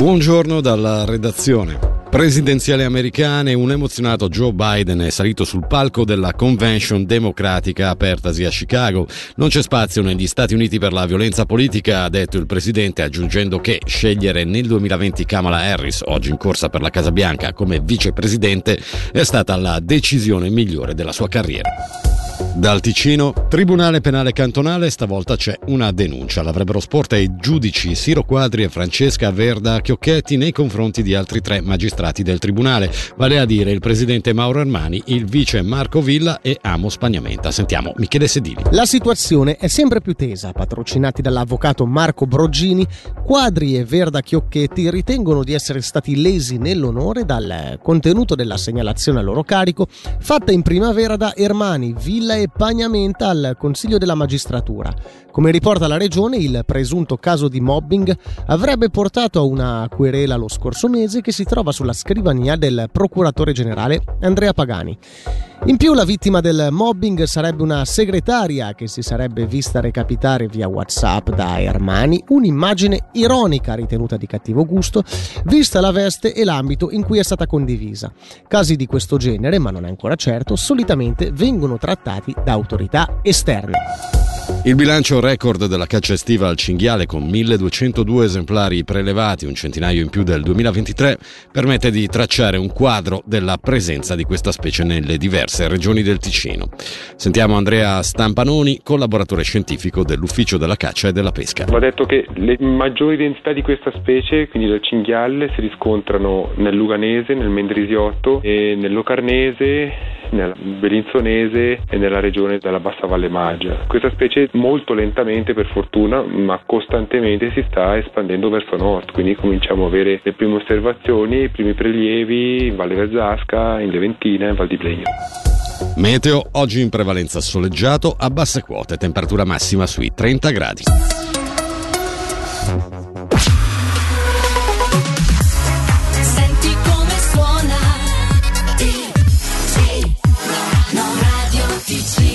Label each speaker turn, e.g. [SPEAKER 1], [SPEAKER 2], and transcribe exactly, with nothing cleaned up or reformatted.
[SPEAKER 1] Buongiorno dalla redazione. Presidenziali americane, un emozionato Joe Biden è salito sul palco della Convention democratica apertasi a Chicago. Non c'è spazio negli Stati Uniti per la violenza politica, ha detto il presidente, aggiungendo che scegliere nel duemilaventi Kamala Harris, oggi in corsa per la Casa Bianca, come vicepresidente è stata la decisione migliore della sua carriera. Dal Ticino, Tribunale Penale Cantonale, stavolta c'è una denuncia. L'avrebbero sporta i giudici Siro Quadri e Francesca Verda Chiocchetti nei confronti di altri tre magistrati del Tribunale, vale a dire il presidente Mauro Armani, il vice Marco Villa e Amos Pagnamenta. Sentiamo Michele Sedili.
[SPEAKER 2] La situazione è sempre più tesa. Patrocinati dall'avvocato Marco Broggini, Quadri e Verda Chiocchetti ritengono di essere stati lesi nell'onore dal contenuto della segnalazione a loro carico fatta in primavera da Armani, Villa e Pagnamenta al Consiglio della Magistratura. Come riporta la Regione, il presunto caso di mobbing avrebbe portato a una querela lo scorso mese che si trova sulla scrivania del procuratore generale Andrea Pagani. In più, la vittima del mobbing sarebbe una segretaria che si sarebbe vista recapitare via WhatsApp da Armani un'immagine ironica ritenuta di cattivo gusto, vista la veste e l'ambito in cui è stata condivisa. Casi di questo genere, ma non è ancora certo, solitamente vengono trattati da autorità esterne.
[SPEAKER 1] Il bilancio record della caccia estiva al cinghiale, con milleduecentodue esemplari prelevati, un centinaio in più del duemilaventitré, permette di tracciare un quadro della presenza di questa specie nelle diverse regioni del Ticino. Sentiamo Andrea Stampanoni, collaboratore scientifico dell'Ufficio della Caccia e della Pesca.
[SPEAKER 3] Va detto che le maggiori densità di questa specie, quindi del cinghiale, si riscontrano nel Luganese, nel Mendrisiotto, e nel Locarnese, nel Bellinzonese e nella regione della Bassa Valle Maggia. Questa specie molto lentamente, per fortuna, ma costantemente si sta espandendo verso nord, quindi cominciamo a avere le prime osservazioni, i primi prelievi in Valle Verzasca, in Leventina e in Val di Blegno.
[SPEAKER 1] Meteo, oggi in prevalenza soleggiato, a basse quote, temperatura massima sui trenta gradi.